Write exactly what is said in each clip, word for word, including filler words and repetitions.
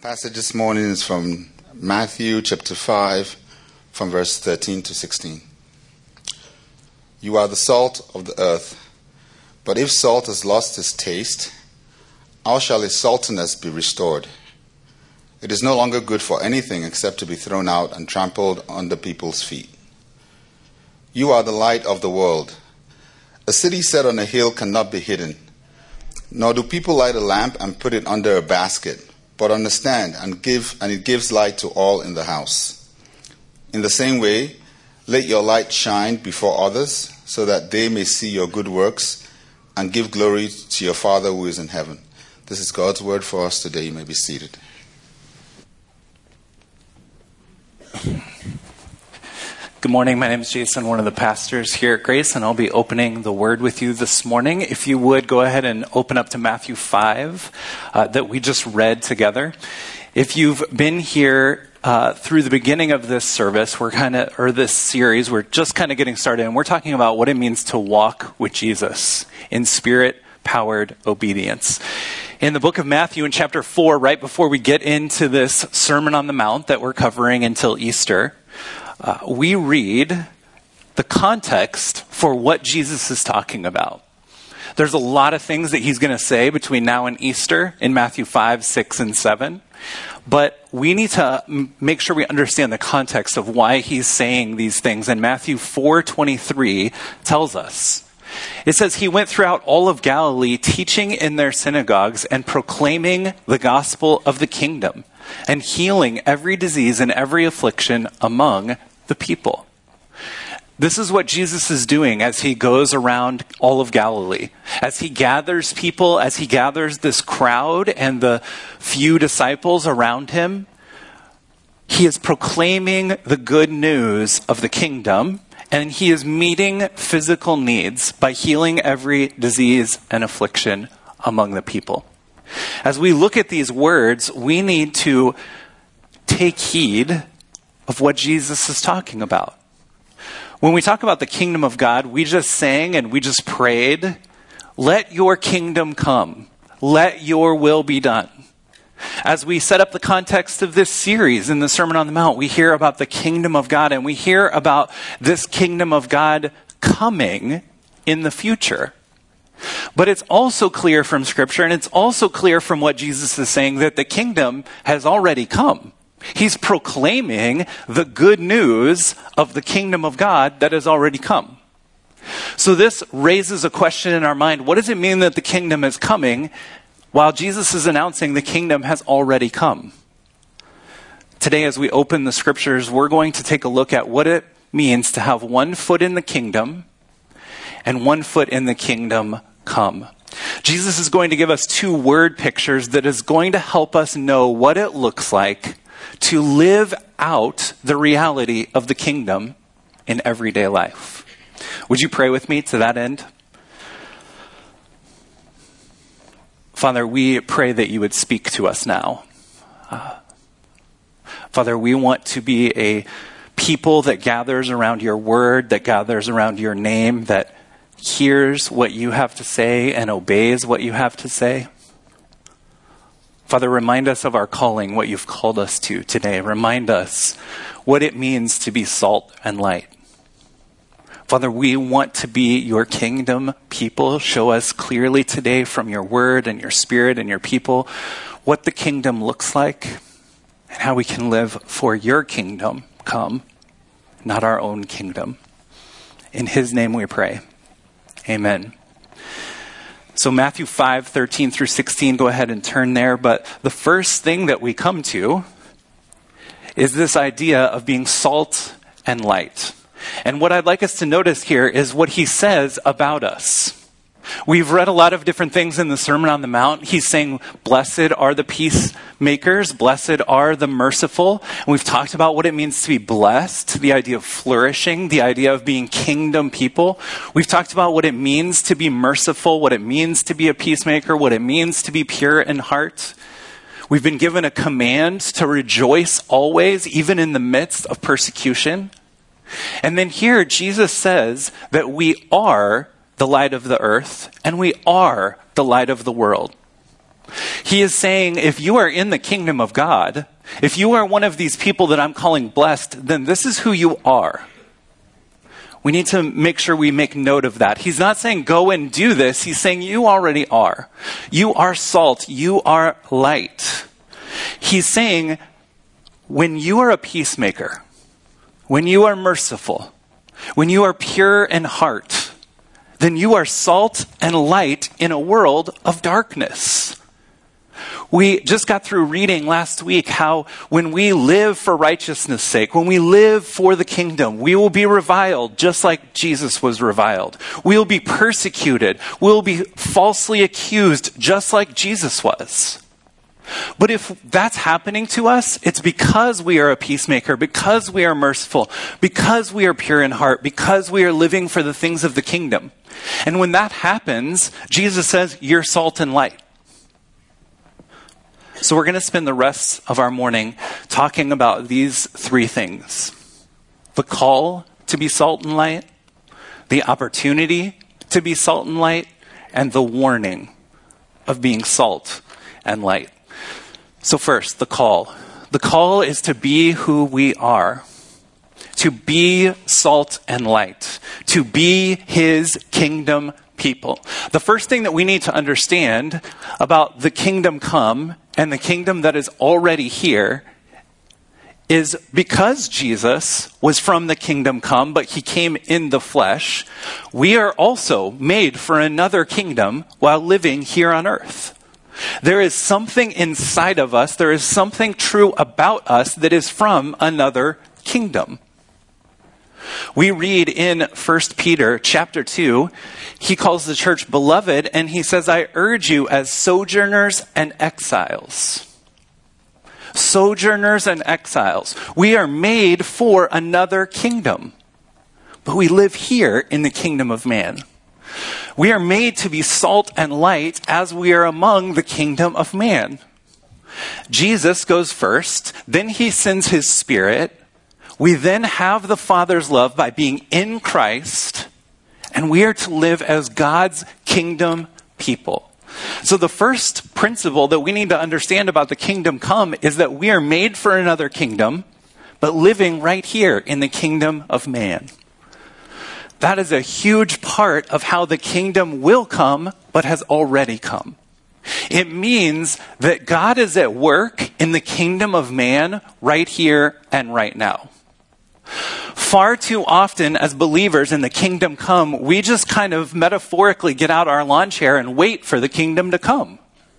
Passage this morning is from Matthew chapter five, from verse thirteen to sixteen. You are the salt of the earth, but if salt has lost its taste, how shall its saltiness be restored? It is no longer good for anything except to be thrown out and trampled under people's feet. You are the light of the world. A city set on a hill cannot be hidden, nor do people light a lamp and put it under a basket, but on a stand, and give and it gives light to all in the house. In the same way, let your light shine before others, so that they may see your good works and give glory to your Father who is in heaven. This is God's word for us today. You may be seated. Good morning. My name is Jason, one of the pastors here at Grace, and I'll be opening the Word with you this morning. If you would, go ahead and open up to Matthew five uh, that we just read together. If you've been here uh, through the beginning of this service, we're kind of, or this series, we're just kind of getting started, and we're talking about what it means to walk with Jesus in Spirit-powered obedience. In the book of Matthew, in chapter four, right before we get into this Sermon on the Mount that we're covering until Easter, Uh, we read the context for what Jesus is talking about. There's a lot of things that he's going to say between now and Easter in Matthew five, six, and seven. But we need to m- make sure we understand the context of why he's saying these things. And Matthew four twenty-three tells us. It says, he went throughout all of Galilee, teaching in their synagogues and proclaiming the gospel of the kingdom and healing every disease and every affliction among the people. This is what Jesus is doing as he goes around all of Galilee. As he gathers people, as he gathers this crowd and the few disciples around him, he is proclaiming the good news of the kingdom, and he is meeting physical needs by healing every disease and affliction among the people. As we look at these words, we need to take heed of what Jesus is talking about. When we talk about the kingdom of God, we just sang and we just prayed, let your kingdom come. Let your will be done. As we set up the context of this series in the Sermon on the Mount, we hear about the kingdom of God, and we hear about this kingdom of God coming in the future. But it's also clear from Scripture, and it's also clear from what Jesus is saying, that the kingdom has already come. He's proclaiming the good news of the kingdom of God that has already come. So this raises a question in our mind. What does it mean that the kingdom is coming while Jesus is announcing the kingdom has already come? Today, as we open the Scriptures, we're going to take a look at what it means to have one foot in the kingdom and one foot in the kingdom come. Jesus is going to give us two word pictures that is going to help us know what it looks like to live out the reality of the kingdom in everyday life. Would you pray with me to that end? Father, we pray that you would speak to us now. Uh, Father, we want to be a people that gathers around your word, that gathers around your name, that hears what you have to say and obeys what you have to say. Father, remind us of our calling, what you've called us to today. Remind us what it means to be salt and light. Father, we want to be your kingdom people. Show us clearly today from your word and your spirit and your people what the kingdom looks like and how we can live for your kingdom come, not our own kingdom. In his name we pray. Amen. So Matthew five, thirteen through sixteen, go ahead and turn there. But the first thing that we come to is this idea of being salt and light. And what I'd like us to notice here is what he says about us. We've read a lot of different things in the Sermon on the Mount. He's saying, blessed are the peacemakers, blessed are the merciful. And we've talked about what it means to be blessed, the idea of flourishing, the idea of being kingdom people. We've talked about what it means to be merciful, what it means to be a peacemaker, what it means to be pure in heart. We've been given a command to rejoice always, even in the midst of persecution. And then here, Jesus says that we are the light of the earth, and we are the light of the world. He is saying, if you are in the kingdom of God, if you are one of these people that I'm calling blessed, then this is who you are. We need to make sure we make note of that. He's not saying go and do this. He's saying you already are. You are salt. You are light. He's saying when you are a peacemaker, when you are merciful, when you are pure in heart, then you are salt and light in a world of darkness. We just got through reading last week how when we live for righteousness' sake, when we live for the kingdom, we will be reviled just like Jesus was reviled. We will be persecuted. We will be falsely accused just like Jesus was. But if that's happening to us, it's because we are a peacemaker, because we are merciful, because we are pure in heart, because we are living for the things of the kingdom. And when that happens, Jesus says, you're salt and light. So we're going to spend the rest of our morning talking about these three things. The call to be salt and light, the opportunity to be salt and light, and the warning of being salt and light. So first, the call. The call is to be who we are, to be salt and light, to be his kingdom people. The first thing that we need to understand about the kingdom come and the kingdom that is already here is because Jesus was from the kingdom come, but he came in the flesh, we are also made for another kingdom while living here on earth. There is something inside of us, there is something true about us that is from another kingdom. We read in First Peter chapter two, he calls the church beloved, and he says, I urge you as sojourners and exiles. Sojourners and exiles. We are made for another kingdom, but we live here in the kingdom of man. We are made to be salt and light as we are among the kingdom of man. Jesus goes first, then he sends his Spirit. We then have the Father's love by being in Christ, and we are to live as God's kingdom people. So the first principle that we need to understand about the kingdom come is that we are made for another kingdom, but living right here in the kingdom of man. That is a huge part of how the kingdom will come, but has already come. It means that God is at work in the kingdom of man right here and right now. Far too often as believers in the kingdom come, we just kind of metaphorically get out our lawn chair and wait for the kingdom to come.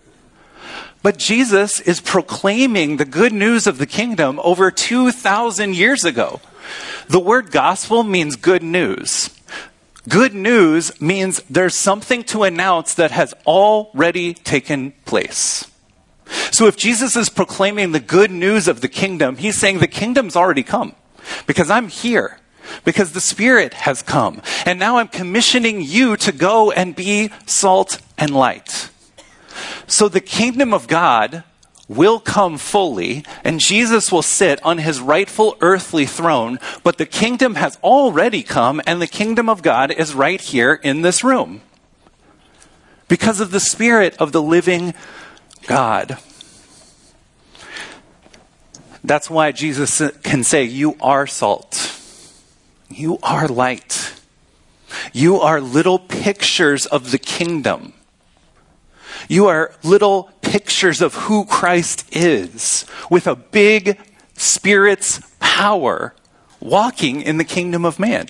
But Jesus is proclaiming the good news of the kingdom over two thousand years ago. The word gospel means good news. Good news means there's something to announce that has already taken place. So if Jesus is proclaiming the good news of the kingdom, he's saying the kingdom's already come. Because I'm here. Because the Spirit has come. And now I'm commissioning you to go and be salt and light. So the kingdom of God will come fully, and Jesus will sit on his rightful earthly throne, but the kingdom has already come, and the kingdom of God is right here in this room. Because of the Spirit of the living God. That's why Jesus can say, you are salt. You are light. You are little pictures of the kingdom. You are little pictures of who Christ is with a big Spirit's power walking in the kingdom of man.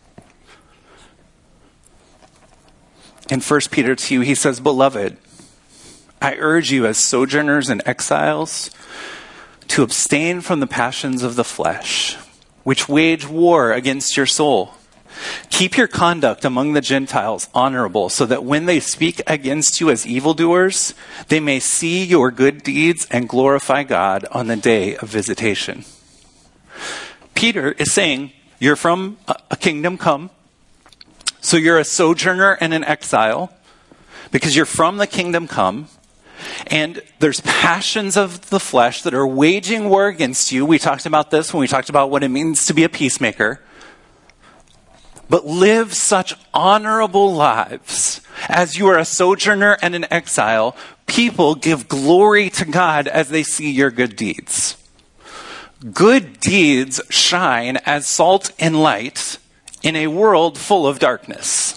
In First Peter two, he says, Beloved, I urge you as sojourners and exiles to abstain from the passions of the flesh, which wage war against your soul. Keep your conduct among the Gentiles honorable, so that when they speak against you as evildoers, they may see your good deeds and glorify God on the day of visitation. Peter is saying, you're from a kingdom come, so you're a sojourner and an exile, because you're from the kingdom come, and there's passions of the flesh that are waging war against you. We talked about this when we talked about what it means to be a peacemaker. But live such honorable lives as you are a sojourner and an exile, people give glory to God as they see your good deeds. Good deeds shine as salt and light in a world full of darkness.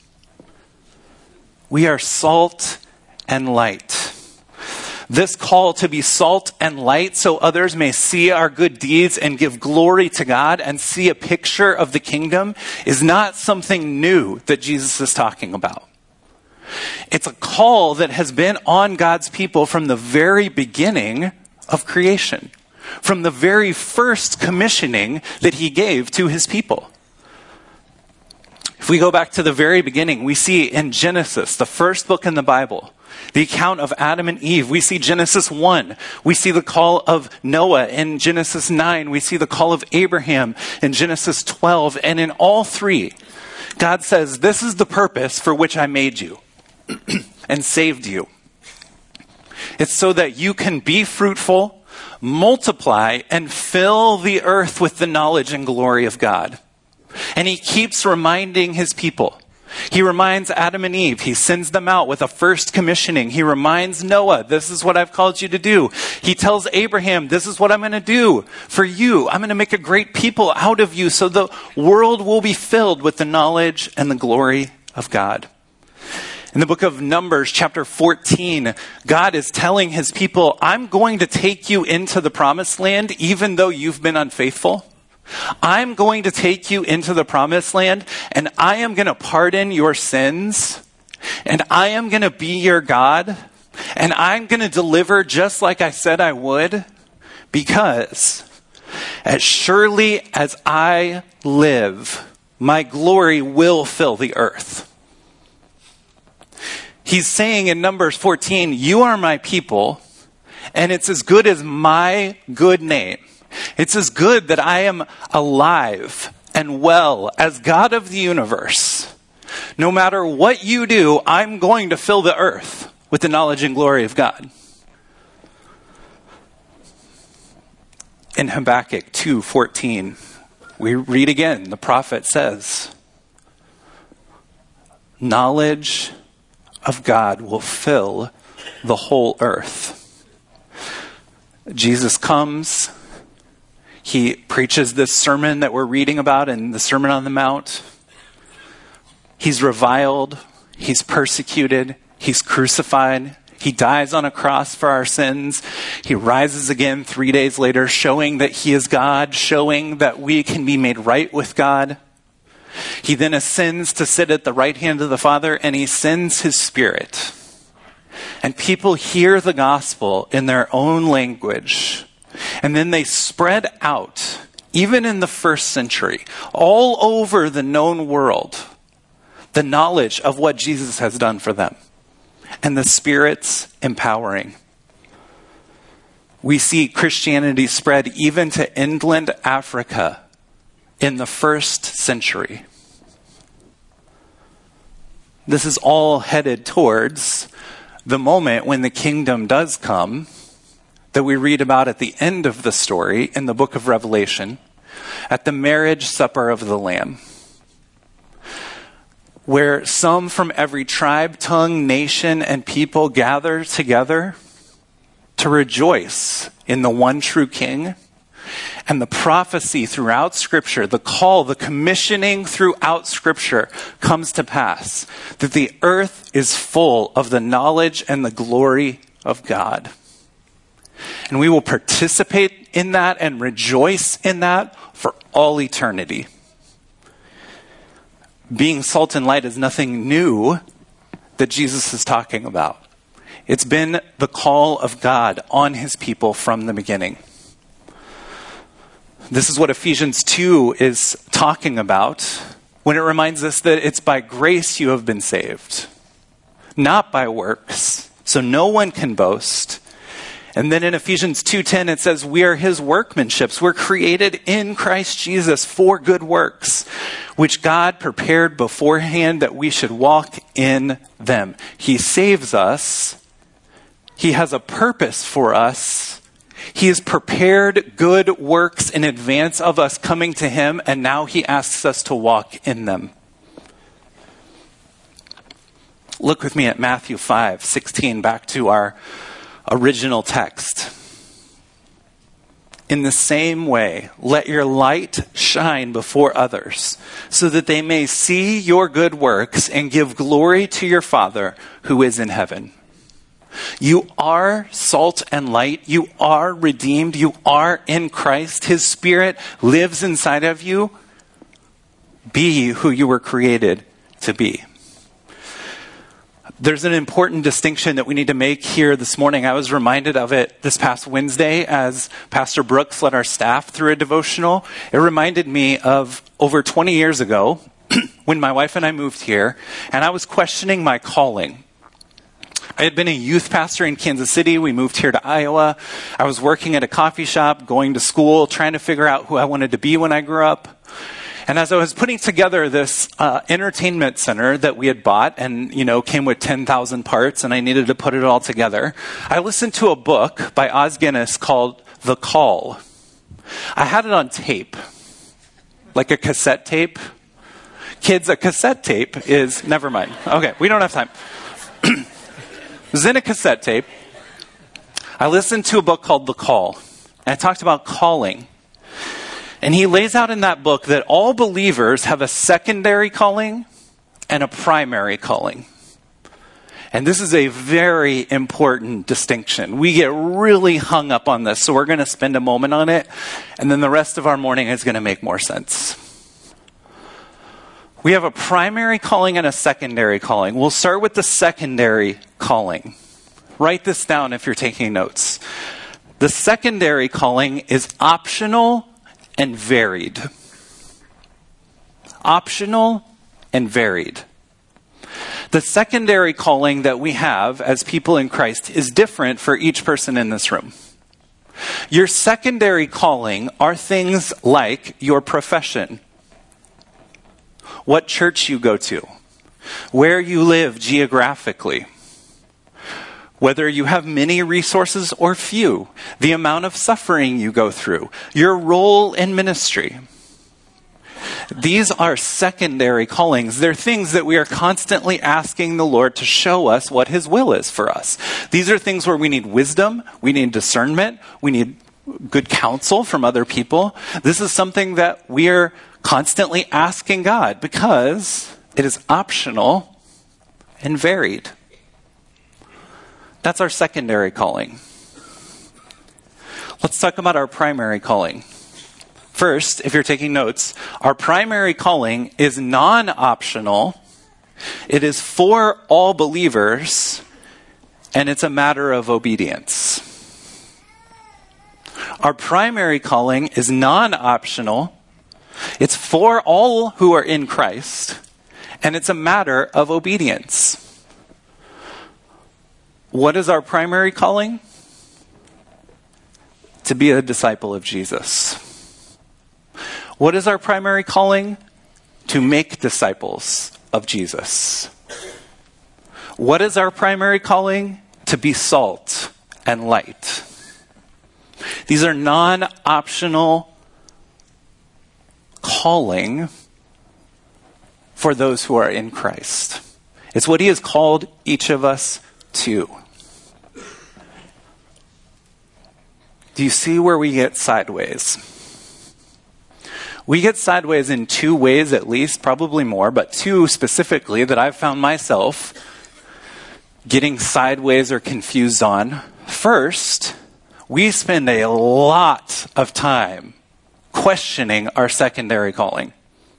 We are salt and light. This call to be salt and light so others may see our good deeds and give glory to God and see a picture of the kingdom is not something new that Jesus is talking about. It's a call that has been on God's people from the very beginning of creation, from the very first commissioning that he gave to his people. If we go back to the very beginning, we see in Genesis, the first book in the Bible, the account of Adam and Eve. We see Genesis one. We see the call of Noah in Genesis nine. We see the call of Abraham in Genesis twelve. And in all three, God says, this is the purpose for which I made you and saved you. It's so that you can be fruitful, multiply, and fill the earth with the knowledge and glory of God. And he keeps reminding his people. He reminds Adam and Eve. He sends them out with a first commissioning. He reminds Noah, this is what I've called you to do. He tells Abraham, this is what I'm going to do for you. I'm going to make a great people out of you so the world will be filled with the knowledge and the glory of God. In the book of Numbers, chapter fourteen, God is telling his people, I'm going to take you into the promised land even though you've been unfaithful. I'm going to take you into the promised land, and I am going to pardon your sins, and I am going to be your God, and I'm going to deliver just like I said I would, because as surely as I live, my glory will fill the earth. He's saying in Numbers fourteen, you are my people, and it's as good as my good name. It's as good that I am alive and well as God of the universe. No matter what you do, I'm going to fill the earth with the knowledge and glory of God. In Habakkuk two fourteen, we read again, the prophet says, knowledge of God will fill the whole earth. Jesus comes. He preaches this sermon that we're reading about in the Sermon on the Mount. He's reviled. He's persecuted. He's crucified. He dies on a cross for our sins. He rises again three days later, showing that he is God, showing that we can be made right with God. He then ascends to sit at the right hand of the Father, and he sends his Spirit. And people hear the gospel in their own language. And then they spread out, even in the first century, all over the known world, the knowledge of what Jesus has done for them and the Spirit's empowering. We see Christianity spread even to inland Africa in the first century. This is all headed towards the moment when the kingdom does come, that we read about at the end of the story in the book of Revelation, at the marriage supper of the Lamb, where some from every tribe, tongue, nation, and people gather together to rejoice in the one true King. And the prophecy throughout Scripture, the call, the commissioning throughout Scripture comes to pass, that the earth is full of the knowledge and the glory of God. And we will participate in that and rejoice in that for all eternity. Being salt and light is nothing new that Jesus is talking about. It's been the call of God on his people from the beginning. This is what Ephesians two is talking about when it reminds us that it's by grace you have been saved, not by works, so no one can boast. And then in Ephesians two ten, it says, we are his workmanships. We're created in Christ Jesus for good works, which God prepared beforehand that we should walk in them. He saves us. He has a purpose for us. He has prepared good works in advance of us coming to him, and now he asks us to walk in them. Look with me at Matthew five sixteen, back to our original text. In the same way, let your light shine before others, so that they may see your good works and give glory to your Father who is in heaven. You are salt and light. You are redeemed. You are in Christ. His Spirit lives inside of you. Be who you were created to be. There's an important distinction that we need to make here this morning. I was reminded of it this past Wednesday as Pastor Brooks led our staff through a devotional. It reminded me of over twenty years ago when my wife and I moved here, and I was questioning my calling. I had been a youth pastor in Kansas City. We moved here to Iowa. I was working at a coffee shop, going to school, trying to figure out who I wanted to be when I grew up. And as I was putting together this uh, entertainment center that we had bought and, you know, came with ten thousand parts and I needed to put it all together, I listened to a book by Os Guinness called The Call. I had it on tape, like a cassette tape. Kids, a cassette tape is, never mind. Okay, we don't have time. It was in a cassette tape. I listened to a book called The Call. And I talked about calling. And he lays out in that book that all believers have a secondary calling and a primary calling. And this is a very important distinction. We get really hung up on this, so we're going to spend a moment on it, and then the rest of our morning is going to make more sense. We have a primary calling and a secondary calling. We'll start with the secondary calling. Write this down if you're taking notes. The secondary calling is optional and varied. Optional and varied. The secondary calling that we have as people in Christ is different for each person in this room. Your secondary calling are things like your profession, what church you go to, where you live geographically, whether you have many resources or few, the amount of suffering you go through, your role in ministry. These are secondary callings. They're things that we are constantly asking the Lord to show us what His will is for us. These are things where we need wisdom, we need discernment, we need good counsel from other people. This is something that we are constantly asking God because it is optional and varied. That's our secondary calling. Let's talk about our primary calling. First, if you're taking notes, our primary calling is non-optional. It is for all believers, and it's a matter of obedience. Our primary calling is non-optional. It's for all who are in Christ, and it's a matter of obedience. What is our primary calling? To be a disciple of Jesus. What is our primary calling? To make disciples of Jesus. What is our primary calling? To be salt and light. These are non-optional calling for those who are in Christ. It's what He has called each of us to. Do you see where we get sideways? We get sideways in two ways at least, probably more, but two specifically that I've found myself getting sideways or confused on. First, we spend a lot of time questioning our secondary calling.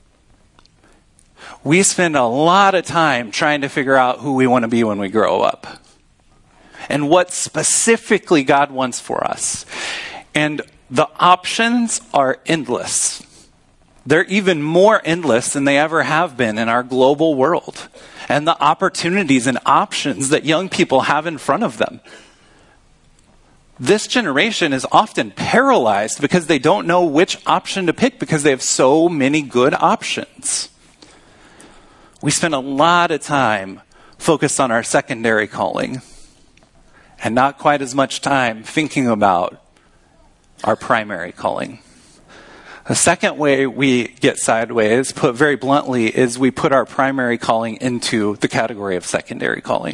We spend a lot of time trying to figure out who we want to be when we grow up and what specifically God wants for us. And the options are endless. They're even more endless than they ever have been in our global world. And the opportunities and options that young people have in front of them. This generation is often paralyzed because they don't know which option to pick because they have so many good options. We spend a lot of time focused on our secondary calling and not quite as much time thinking about our primary calling. The second way we get sideways, put very bluntly, is we put our primary calling into the category of secondary calling.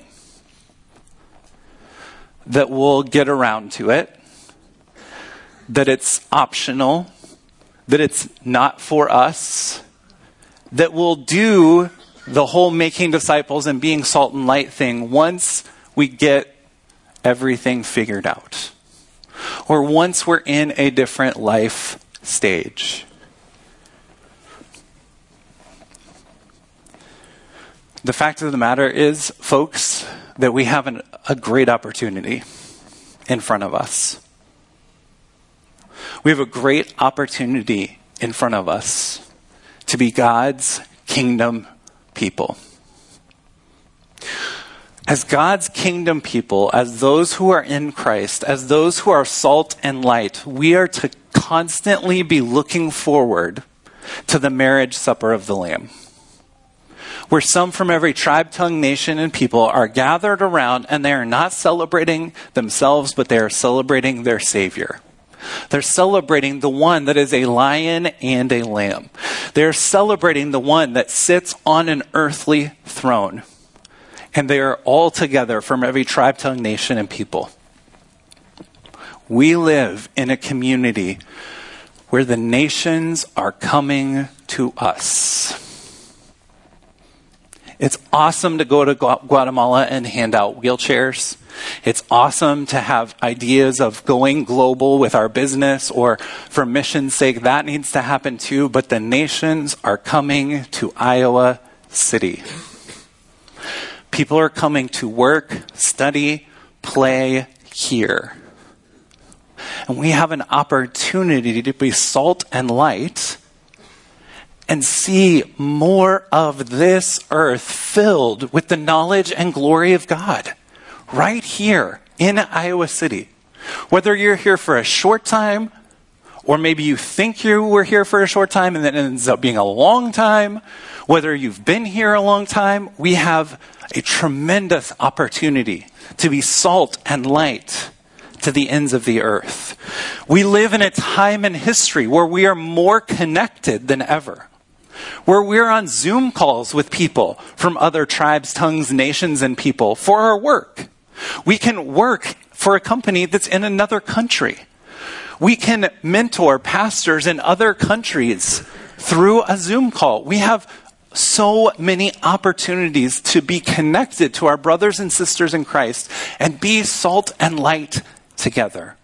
That we'll get around to it, that it's optional, that it's not for us, that we'll do the whole making disciples and being salt and light thing once we get everything figured out. Or once we're in a different life stage. The fact of the matter is, folks, that we have an, a great opportunity in front of us. We have a great opportunity in front of us to be God's kingdom people. As God's kingdom people, as those who are in Christ, as those who are salt and light, we are to constantly be looking forward to the marriage supper of the Lamb, where some from every tribe, tongue, nation, and people are gathered around, and they are not celebrating themselves, but they are celebrating their Savior. They're celebrating the one that is a lion and a lamb. They're celebrating the one that sits on an earthly throne. And they are all together from every tribe, tongue, nation, and people. We live in a community where the nations are coming to us. It's awesome to go to Guatemala and hand out wheelchairs. It's awesome to have ideas of going global with our business or for mission's sake. That needs to happen too. But the nations are coming to Iowa City. People are coming to work, study, play here. And we have an opportunity to be salt and light and see more of this earth filled with the knowledge and glory of God right here in Iowa City. Whether you're here for a short time, or maybe you think you were here for a short time and then it ends up being a long time, whether you've been here a long time, we have a tremendous opportunity to be salt and light to the ends of the earth. We live in a time in history where we are more connected than ever, where we're on Zoom calls with people from other tribes, tongues, nations, and people for our work. We can work for a company that's in another country. We can mentor pastors in other countries through a Zoom call. We have so many opportunities to be connected to our brothers and sisters in Christ and be salt and light together.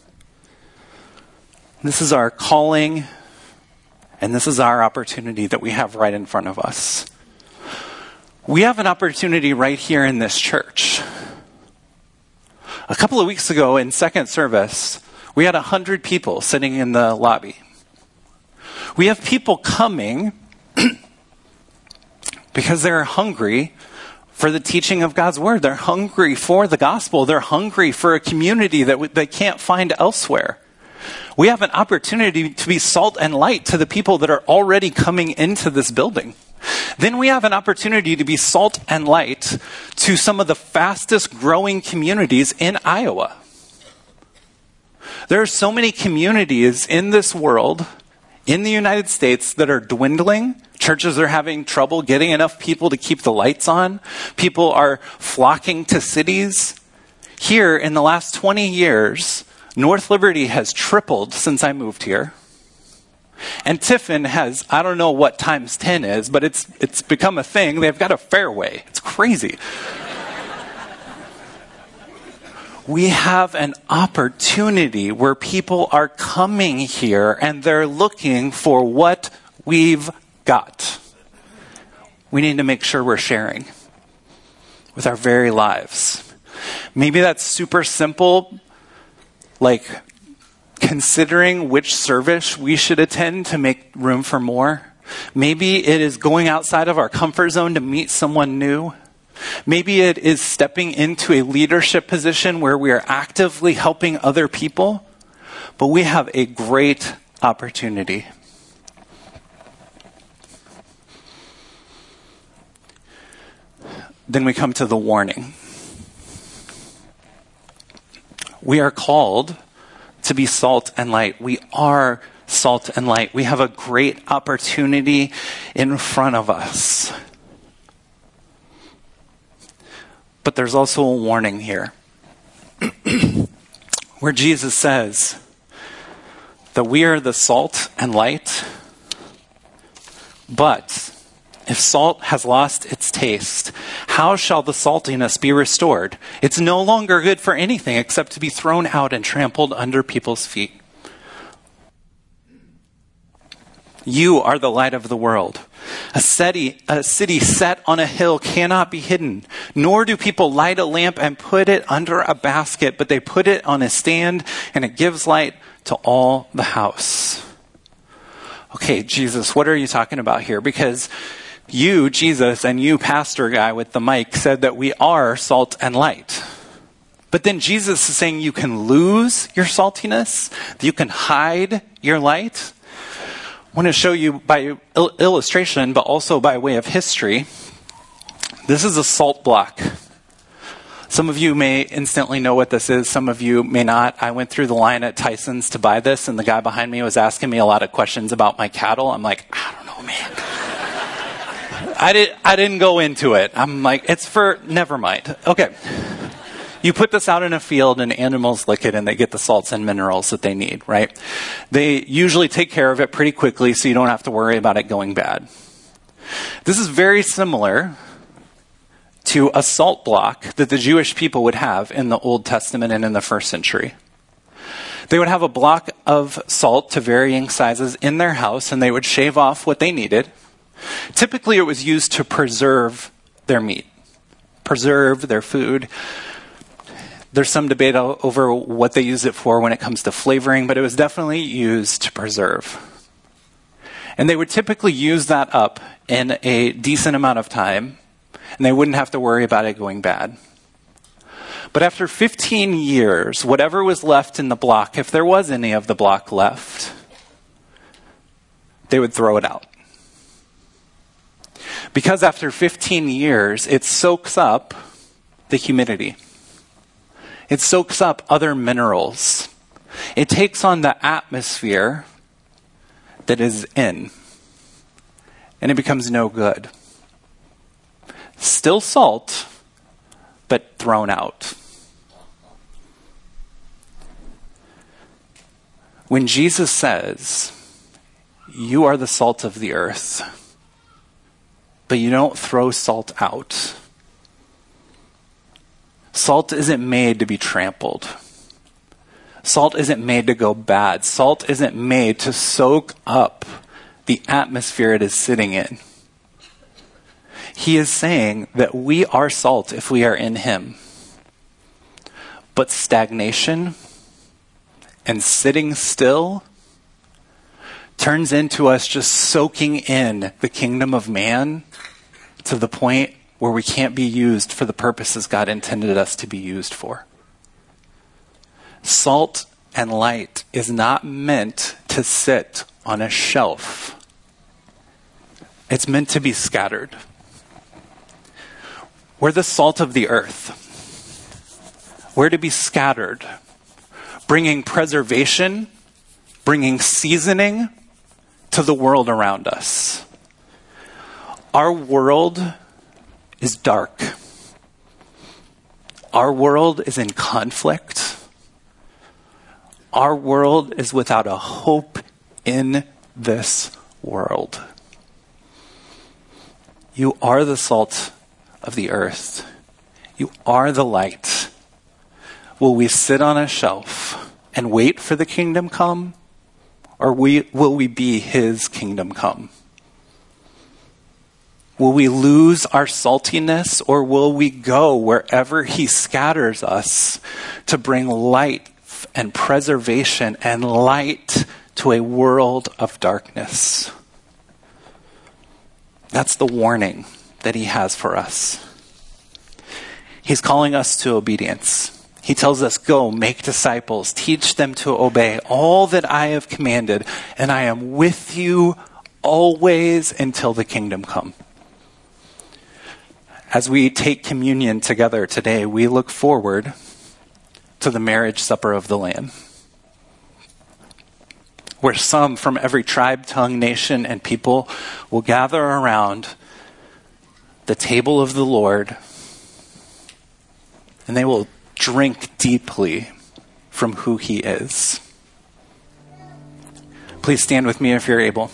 This is our calling, and this is our opportunity that we have right in front of us. We have an opportunity right here in this church. A couple of weeks ago in second service, we had one hundred people sitting in the lobby. We have people coming because they're hungry for the teaching of God's word. They're hungry for the gospel. They're hungry for a community that they can't find elsewhere. We have an opportunity to be salt and light to the people that are already coming into this building. Then we have an opportunity to be salt and light to some of the fastest growing communities in Iowa. There are so many communities in this world, in the United States, that are dwindling. Churches are having trouble getting enough people to keep the lights on. People are flocking to cities. Here, in the last twenty years, North Liberty has tripled since I moved here. And Tiffin has, I don't know what times ten is, but it's it's become a thing. They've got a fairway. It's crazy. We have an opportunity where people are coming here and they're looking for what we've got. We need to make sure we're sharing with our very lives. Maybe that's super simple, like considering which service we should attend to make room for more. Maybe it is going outside of our comfort zone to meet someone new. Maybe it is stepping into a leadership position where we are actively helping other people. But we have a great opportunity. Then we come to the warning. We are called to be salt and light. We are salt and light. We have a great opportunity in front of us. But there's also a warning here where Jesus says that we are the salt and light, but if salt has lost its taste, how shall the saltiness be restored? It's no longer good for anything except to be thrown out and trampled under people's feet. You are the light of the world. A city, a city set on a hill cannot be hidden, nor do people light a lamp and put it under a basket, but they put it on a stand, and it gives light to all the house. Okay, Jesus, what are you talking about here? Because you, Jesus, and you, pastor guy with the mic, said that we are salt and light. But then Jesus is saying you can lose your saltiness, that you can hide your light. I want to show you by il- illustration, but also by way of history. This is a salt block. Some of you may instantly know what this is. Some of you may not. I went through the line at Tyson's to buy this, and the guy behind me was asking me a lot of questions about my cattle. I'm like, I don't know, man. I, did, I didn't go into it. I'm like, it's for, never mind. Okay. You put this out in a field and animals lick it and they get the salts and minerals that they need, right? They usually take care of it pretty quickly so you don't have to worry about it going bad. This is very similar to a salt block that the Jewish people would have in the Old Testament and in the first century. They would have a block of salt to varying sizes in their house, and they would shave off what they needed. Typically, it was used to preserve their meat, preserve their food. There's some debate over what they use it for when it comes to flavoring, but it was definitely used to preserve. And they would typically use that up in a decent amount of time, and they wouldn't have to worry about it going bad. But after fifteen years, whatever was left in the block, if there was any of the block left, they would throw it out. Because after fifteen years, it soaks up the humidity. It soaks up other minerals. It takes on the atmosphere that is in, and it becomes no good. Still salt, but thrown out. When Jesus says, you are the salt of the earth, but you don't throw salt out. Salt isn't made to be trampled. Salt isn't made to go bad. Salt isn't made to soak up the atmosphere it is sitting in. He is saying that we are salt if we are in him. But stagnation and sitting still turns into us just soaking in the kingdom of man to the point where we can't be used for the purposes God intended us to be used for. Salt and light is not meant to sit on a shelf. It's meant to be scattered. We're the salt of the earth. We're to be scattered, bringing preservation, bringing seasoning to the world around us. Our world is dark. Our world is in conflict. Our world is without a hope in this world. You are the salt of the earth. You are the light. Will we sit on a shelf and wait for the kingdom come? Or we, will we be his kingdom come? Will we lose our saltiness, or will we go wherever he scatters us to bring light and preservation and light to a world of darkness? That's the warning that he has for us. He's calling us to obedience. He tells us, go, make disciples, teach them to obey all that I have commanded, and I am with you always until the kingdom come. As we take communion together today, we look forward to the marriage supper of the Lamb. where some from every tribe, tongue, nation, and people will gather around the table of the Lord, and they will drink deeply from who he is. Please stand with me if you're able.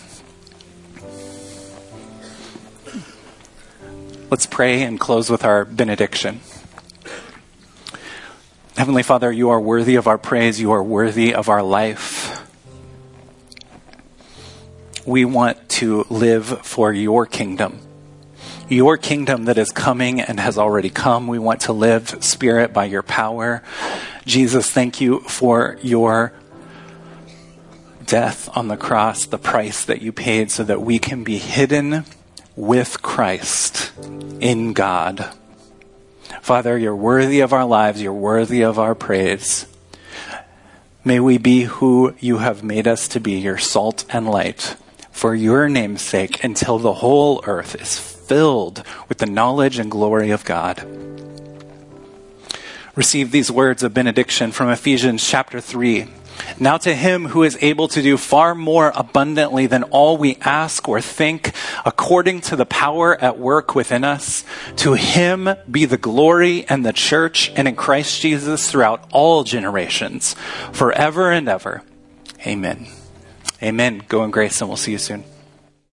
Let's pray and close with our benediction. Heavenly Father, you are worthy of our praise. You are worthy of our life. We want to live for your kingdom. Your kingdom that is coming and has already come. We want to live, Spirit, by your power. Jesus, thank you for your death on the cross, the price that you paid so that we can be hidden with Christ in God. Father, you're worthy of our lives. You're worthy of our praise. May we be who you have made us to be, your salt and light, for your name's sake, until the whole earth is filled with the knowledge and glory of God. Receive these words of benediction from Ephesians chapter three. Now to him who is able to do far more abundantly than all we ask or think, according to the power at work within us, to him be the glory and the church and in Christ Jesus throughout all generations, forever and ever. Amen. Amen. Go in grace, and we'll see you soon.